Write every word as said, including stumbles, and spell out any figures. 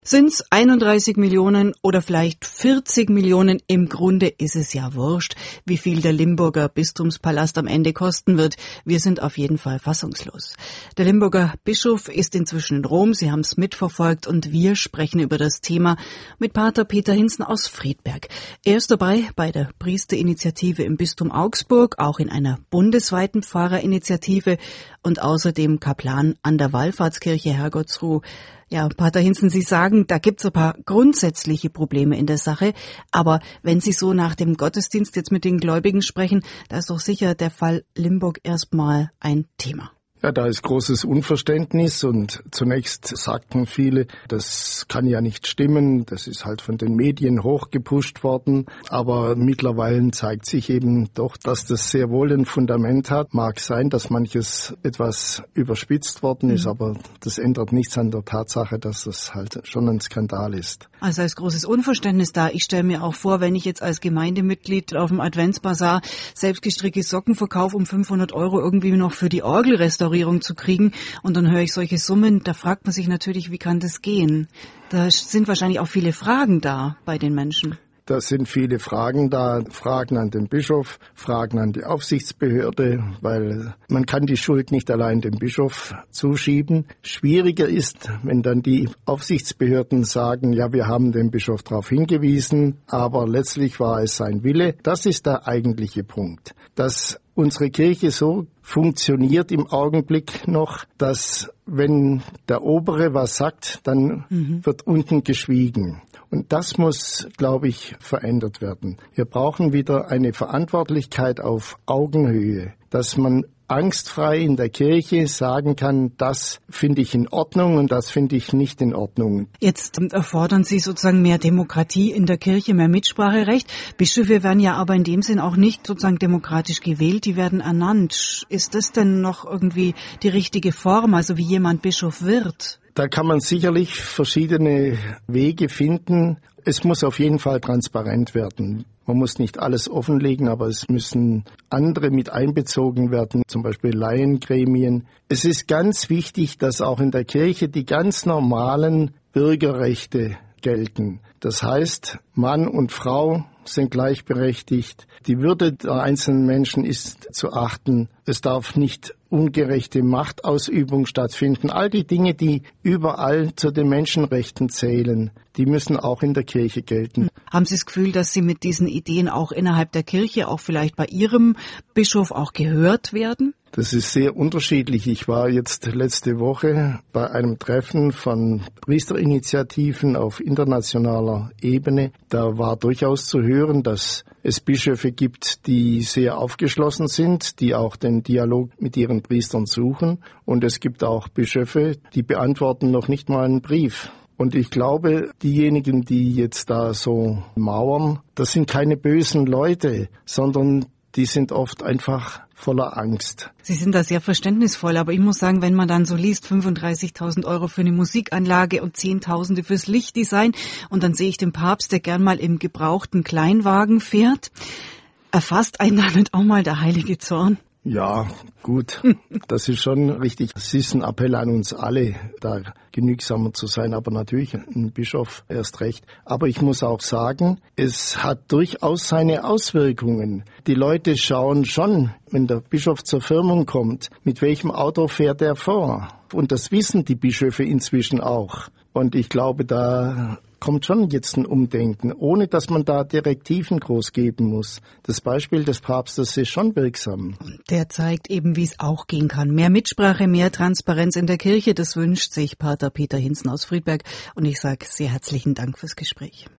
Sind's einunddreißig Millionen oder vielleicht vierzig Millionen? Im Grunde ist es ja wurscht, wie viel der Limburger Bistumspalast am Ende kosten wird. Wir sind auf jeden Fall fassungslos. Der Limburger Bischof ist inzwischen in Rom. Sie haben es mitverfolgt und wir sprechen über das Thema mit Pater Peter Hinzen aus Friedberg. Er ist dabei bei der Priesterinitiative im Bistum Augsburg, auch in einer bundesweiten Pfarrerinitiative und außerdem Kaplan an der Wallfahrtskirche Herrgottsruh. Ja, Pater Hinzen, Sie sagen, da gibt's ein paar grundsätzliche Probleme in der Sache. Aber wenn Sie so nach dem Gottesdienst jetzt mit den Gläubigen sprechen, da ist doch sicher der Fall Limburg erstmal ein Thema. Ja, da ist großes Unverständnis und zunächst sagten viele, das kann ja nicht stimmen, das ist halt von den Medien hochgepusht worden, aber mittlerweile zeigt sich eben doch, dass das sehr wohl ein Fundament hat. Mag sein, dass manches etwas überspitzt worden mhm. ist, aber das ändert nichts an der Tatsache, dass das halt schon ein Skandal ist. Also ist großes Unverständnis da. Ich stelle mir auch vor, wenn ich jetzt als Gemeindemitglied auf dem Adventsbasar selbstgestrickte Socken verkaufe, um fünfhundert Euro irgendwie noch für die Orgelrestaurierung zu kriegen und dann höre ich solche Summen, da fragt man sich natürlich, wie kann das gehen? Da sind wahrscheinlich auch viele Fragen da bei den Menschen. Da sind viele Fragen da, Fragen an den Bischof, Fragen an die Aufsichtsbehörde, weil man kann die Schuld nicht allein dem Bischof zuschieben. Schwieriger ist, wenn dann die Aufsichtsbehörden sagen, ja, wir haben den Bischof darauf hingewiesen, aber letztlich war es sein Wille. Das ist der eigentliche Punkt, dass unsere Kirche so funktioniert im Augenblick noch, dass wenn der Obere was sagt, dann mhm. wird unten geschwiegen. Und das muss, glaube ich, verändert werden. Wir brauchen wieder eine Verantwortlichkeit auf Augenhöhe, dass man angstfrei in der Kirche sagen kann, das finde ich in Ordnung und das finde ich nicht in Ordnung. Jetzt erfordern Sie sozusagen mehr Demokratie in der Kirche, mehr Mitspracherecht. Bischöfe werden ja aber in dem Sinn auch nicht sozusagen demokratisch gewählt, die werden ernannt. Ist das denn noch irgendwie die richtige Form, also wie jemand Bischof wird? Da kann man sicherlich verschiedene Wege finden. Es muss auf jeden Fall transparent werden. Man muss nicht alles offenlegen, aber es müssen andere mit einbezogen werden, zum Beispiel Laiengremien. Es ist ganz wichtig, dass auch in der Kirche die ganz normalen Bürgerrechte gelten. Das heißt, Mann und Frau sind gleichberechtigt. Die Würde der einzelnen Menschen ist zu achten. Es darf nicht ungerechte Machtausübung stattfinden. All die Dinge, die überall zu den Menschenrechten zählen, die müssen auch in der Kirche gelten. Haben Sie das Gefühl, dass Sie mit diesen Ideen auch innerhalb der Kirche, auch vielleicht bei Ihrem Bischof auch gehört werden? Das ist sehr unterschiedlich. Ich war jetzt letzte Woche bei einem Treffen von Priesterinitiativen auf internationaler Ebene. Da war durchaus zu hören, dass es Bischöfe gibt, die sehr aufgeschlossen sind, die auch den Dialog mit ihren Priestern suchen. Und es gibt auch Bischöfe, die beantworten noch nicht mal einen Brief. Und ich glaube, diejenigen, die jetzt da so mauern, das sind keine bösen Leute, sondern die sind oft einfach voller Angst. Sie sind da sehr verständnisvoll, aber ich muss sagen, wenn man dann so liest, fünfunddreißigtausend Euro für eine Musikanlage und Zehntausende fürs Lichtdesign und dann sehe ich den Papst, der gern mal im gebrauchten Kleinwagen fährt, erfasst einen da nicht auch mal der heilige Zorn? Ja, gut, das ist schon richtig. Es ist ein Appell an uns alle, da genügsamer zu sein, aber natürlich ein Bischof erst recht. Aber ich muss auch sagen, es hat durchaus seine Auswirkungen. Die Leute schauen schon, wenn der Bischof zur Firmung kommt, mit welchem Auto fährt er vor. Und das wissen die Bischöfe inzwischen auch. Und ich glaube, da kommt schon jetzt ein Umdenken, ohne dass man da Direktiven groß geben muss. Das Beispiel des Papstes ist schon wirksam. Der zeigt eben, wie es auch gehen kann. Mehr Mitsprache, mehr Transparenz in der Kirche, das wünscht sich Pater Peter Hinzen aus Friedberg. Und ich sage sehr herzlichen Dank fürs Gespräch.